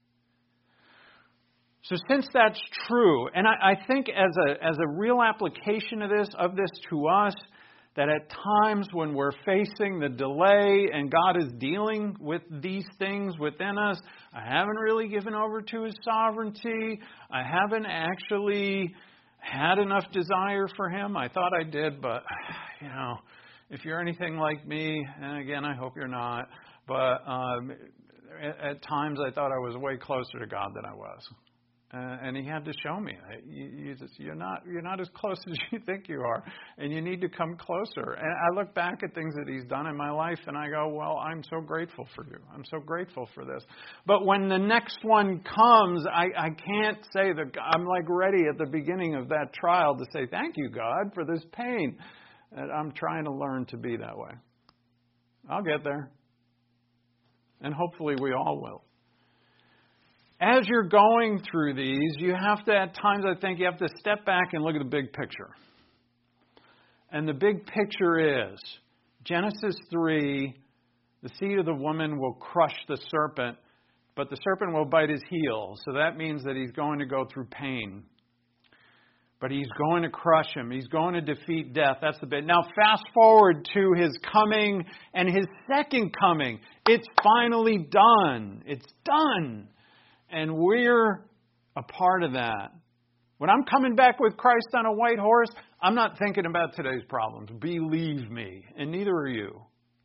So since that's true, and I think as a real application of this to us, that at times when we're facing the delay and God is dealing with these things within us, I haven't really given over to His sovereignty. I haven't actually had enough desire for Him. I thought I did, but, if you're anything like me, and again, I hope you're not, but at times I thought I was way closer to God than I was. And He had to show me, you're not as close as you think you are, and you need to come closer. And I look back at things that He's done in my life, and I go, well, I'm so grateful for you. I'm so grateful for this. But when the next one comes, I can't say that I'm like ready at the beginning of that trial to say, thank you, God, for this pain. And I'm trying to learn to be that way. I'll get there. And hopefully we all will. As you're going through these, you have to, at times, I think, you have to step back and look at the big picture. And the big picture is Genesis 3, The seed of the woman will crush the serpent, but the serpent will bite his heel. So that means that he's going to go through pain. But he's going to crush him. He's going to defeat death. That's the bit. Now fast forward to his coming and his second coming. It's finally done. It's done. And we're a part of that. When I'm coming back with Christ on a white horse, I'm not thinking about today's problems. Believe me. And neither are you.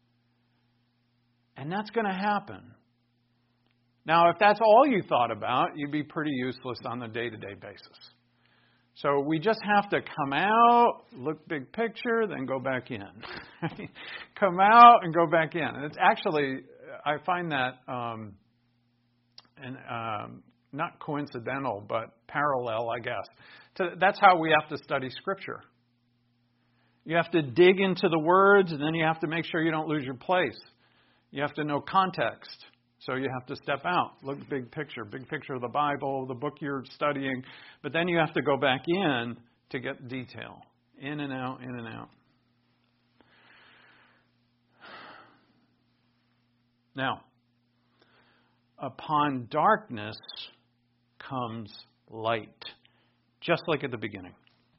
And that's going to happen. Now, if that's all you thought about, you'd be pretty useless on a day-to-day basis. So we just have to come out, look big picture, then go back in. Come out and go back in. And it's actually, I find that not coincidental, but parallel, I guess. That's how we have to study Scripture. You have to dig into the words, and then you have to make sure you don't lose your place. You have to know context. So you have to step out, look big picture of the Bible, the book you're studying. But then you have to go back in to get detail. In and out, in and out. Now, upon darkness comes light, just like at the beginning.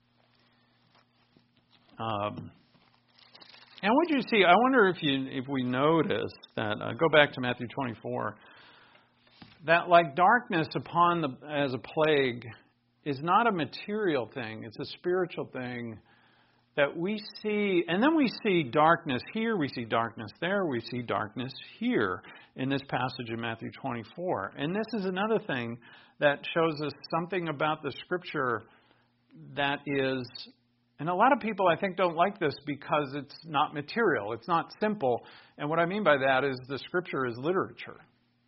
And what you see, I wonder if we notice that, go back to Matthew 24, that like darkness as a plague is not a material thing, it's a spiritual thing that we see, and then we see darkness here, we see darkness there, we see darkness here in this passage in Matthew 24. And this is another thing that shows us something about the Scripture that is... And a lot of people, I think, don't like this because it's not material. It's not simple. And what I mean by that is the Scripture is literature.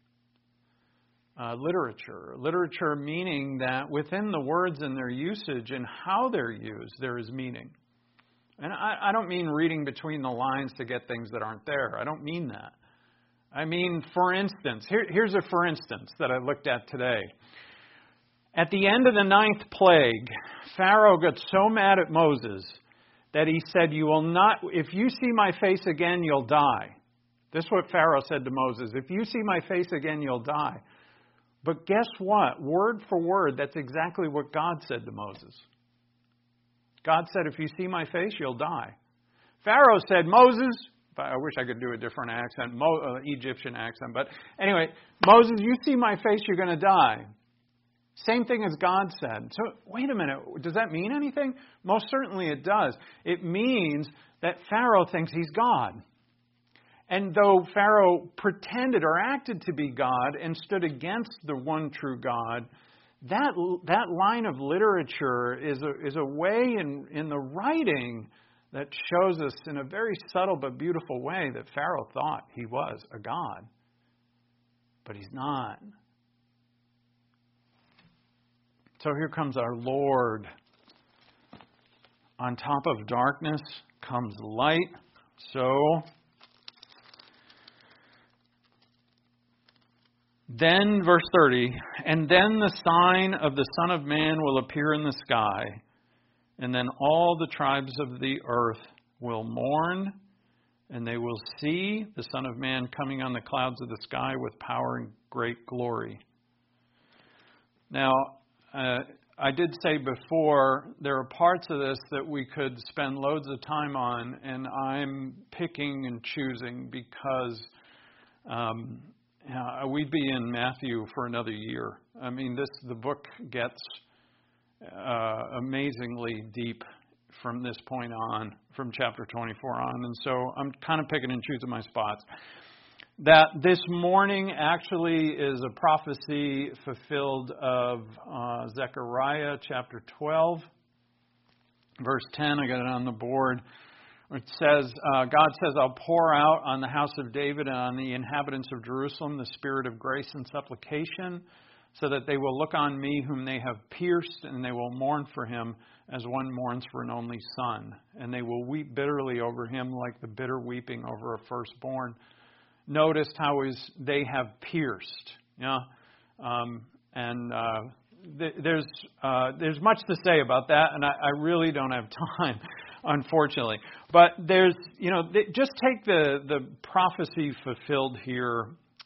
Literature meaning that within the words and their usage and how they're used, there is meaning. And I don't mean reading between the lines to get things that aren't there. I don't mean that. I mean, for instance, here's a for instance that I looked at today. At the end of the 9th plague, Pharaoh got so mad at Moses that he said, "You will not, if you see my face again, you'll die." This is what Pharaoh said to Moses. If you see my face again, you'll die. But guess what? Word for word, that's exactly what God said to Moses. God said, if you see my face, you'll die. Pharaoh said, Moses, I wish I could do a different accent, Egyptian accent, but anyway, Moses, you see my face, you're going to die. Same thing as God said. So, wait a minute, does that mean anything? Most certainly it does. It means that Pharaoh thinks he's God. And though Pharaoh pretended or acted to be God and stood against the one true God, that line of literature is a way in the writing that shows us in a very subtle but beautiful way that Pharaoh thought he was a God. But he's not. So here comes our Lord. On top of darkness comes light. So then, verse 30, and then the sign of the Son of Man will appear in the sky, and then all the tribes of the earth will mourn, and they will see the Son of Man coming on the clouds of the sky with power and great glory. Now, I did say before, there are parts of this that we could spend loads of time on, and I'm picking and choosing because we'd be in Matthew for another year. I mean, the book gets amazingly deep from this point on, from chapter 24 on, and so I'm kind of picking and choosing my spots. That this morning actually is a prophecy fulfilled of Zechariah chapter 12, verse 10. I got it on the board. It says, God says, I'll pour out on the house of David and on the inhabitants of Jerusalem the spirit of grace and supplication, so that they will look on me whom they have pierced, and they will mourn for him as one mourns for an only son. And they will weep bitterly over him like the bitter weeping over a firstborn. Notice how they have pierced. Yeah, there's much to say about that, and I really don't have time. unfortunately. But there's, just take the prophecy fulfilled here,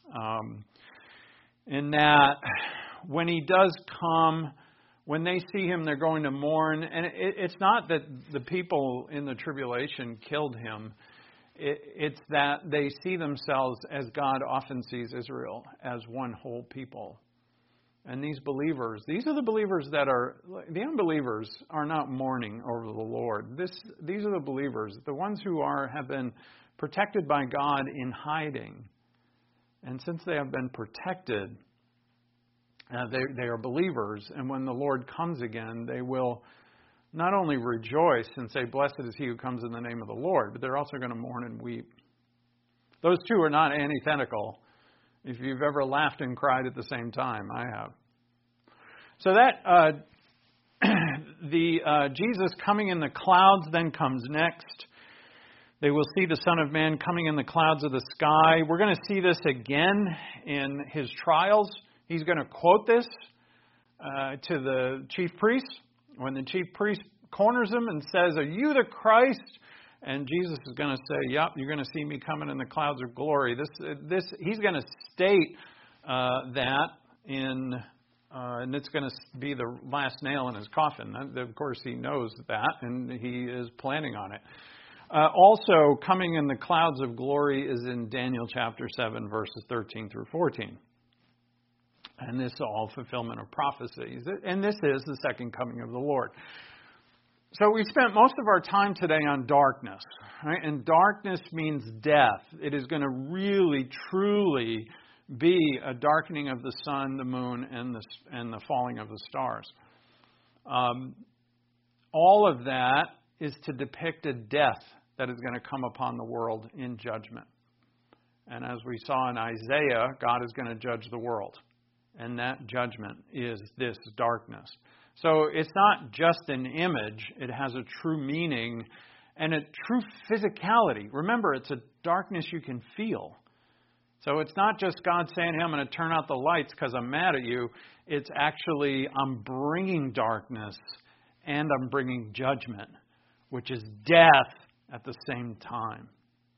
in that when he does come, when they see him, they're going to mourn. And it's not that the people in the tribulation killed him. It's that they see themselves as God often sees Israel, as one whole people. And these believers, these are the believers that are, the unbelievers are not mourning over the Lord. These are the believers, the ones who have been protected by God in hiding. And since they have been protected, they are believers. And when the Lord comes again, they will not only rejoice and say, "Blessed is he who comes in the name of the Lord," but they're also going to mourn and weep. Those two are not antithetical. If you've ever laughed and cried at the same time, I have. So that Jesus coming in the clouds then comes next. They will see the Son of Man coming in the clouds of the sky. We're going to see this again in his trials. He's going to quote this to the chief priest. When the chief priest corners him and says, "Are you the Christ?" And Jesus is going to say, "Yep, you're going to see me coming in the clouds of glory." He's going to state that and it's going to be the last nail in his coffin. Of course, he knows that, and he is planning on it. Also, coming in the clouds of glory is in Daniel chapter 7, verses 13 through 14. And this is all fulfillment of prophecies. And this is the second coming of the Lord. So we spent most of our time today on darkness. Right? And darkness means death. It is going to really, truly be a darkening of the sun, the moon, and the falling of the stars. All of that is to depict a death that is going to come upon the world in judgment. And as we saw in Isaiah, God is going to judge the world. And that judgment is this darkness. So it's not just an image. It has a true meaning and a true physicality. Remember, it's a darkness you can feel. So it's not just God saying, "Hey, I'm going to turn out the lights because I'm mad at you." It's actually, I'm bringing darkness and I'm bringing judgment, which is death at the same time.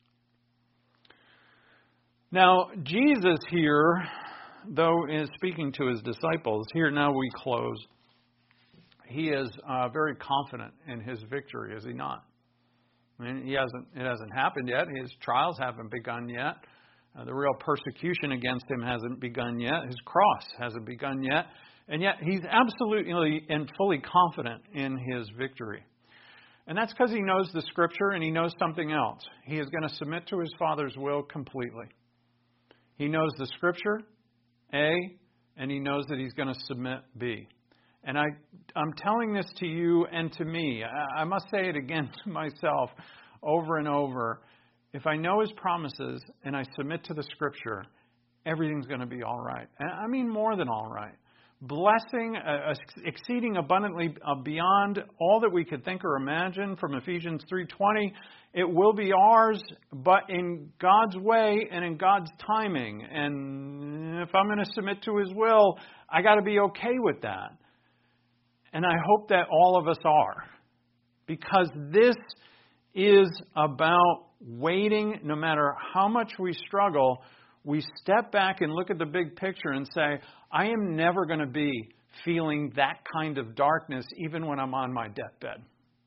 Now, Jesus here, though is speaking to his disciples, here now we close. He is very confident in his victory, is he not? I mean, it hasn't happened yet. His trials haven't begun yet. The real persecution against him hasn't begun yet. His cross hasn't begun yet. And yet he's absolutely and fully confident in his victory. And that's because he knows the Scripture and he knows something else. He is going to submit to his Father's will completely. He knows the Scripture, A, and he knows that he's going to submit, B. And I'm telling this to you and to me. I must say it again to myself over and over. If I know his promises and I submit to the Scripture, everything's going to be all right. And I mean more than all right. Blessing, exceeding abundantly beyond all that we could think or imagine from Ephesians 3:20. It will be ours, but in God's way and in God's timing. And if I'm going to submit to his will, I got to be okay with that. And I hope that all of us are. Because this is about waiting. No matter how much we struggle, we step back and look at the big picture and say, I am never going to be feeling that kind of darkness even when I'm on my deathbed.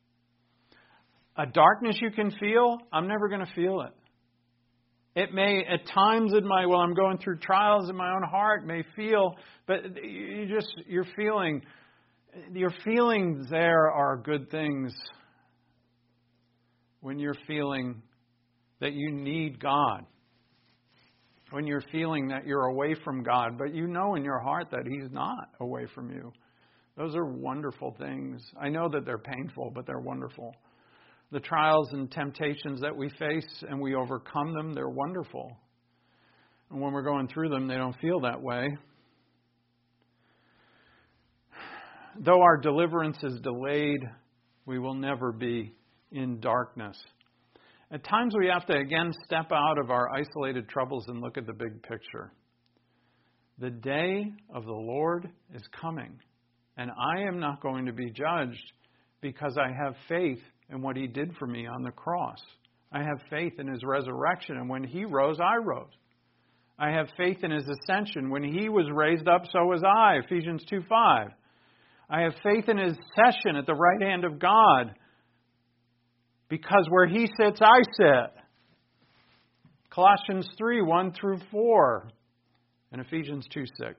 A darkness you can feel, I'm never going to feel it. It may, at times I'm going through trials in my own heart, may feel, but your feelings there are good things. When you're feeling that you need God, when you're feeling that you're away from God, but you know in your heart that He's not away from you. Those are wonderful things. I know that they're painful, but they're wonderful. The trials and temptations that we face and we overcome them, they're wonderful. And when we're going through them, they don't feel that way. Though our deliverance is delayed, we will never be in darkness. At times we have to again step out of our isolated troubles and look at the big picture. The day of the Lord is coming, and I am not going to be judged because I have faith in what He did for me on the cross. I have faith in His resurrection, and when He rose, I rose. I have faith in His ascension. When He was raised up, so was I, Ephesians 2:5. I have faith in His session at the right hand of God, because where He sits, I sit. Colossians 3:1-4, and Ephesians 2:6.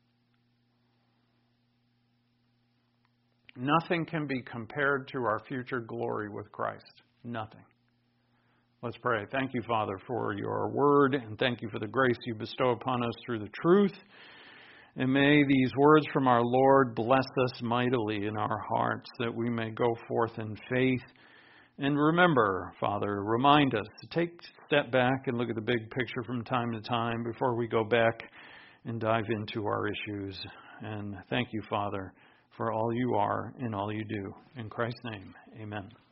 Nothing can be compared to our future glory with Christ. Nothing. Let's pray. Thank you, Father, for your word, and thank you for the grace you bestow upon us through the truth. And may these words from our Lord bless us mightily in our hearts, that we may go forth in faith. And remember, Father, remind us to take a step back and look at the big picture from time to time before we go back and dive into our issues. And thank you, Father, for all you are and all you do. In Christ's name, amen.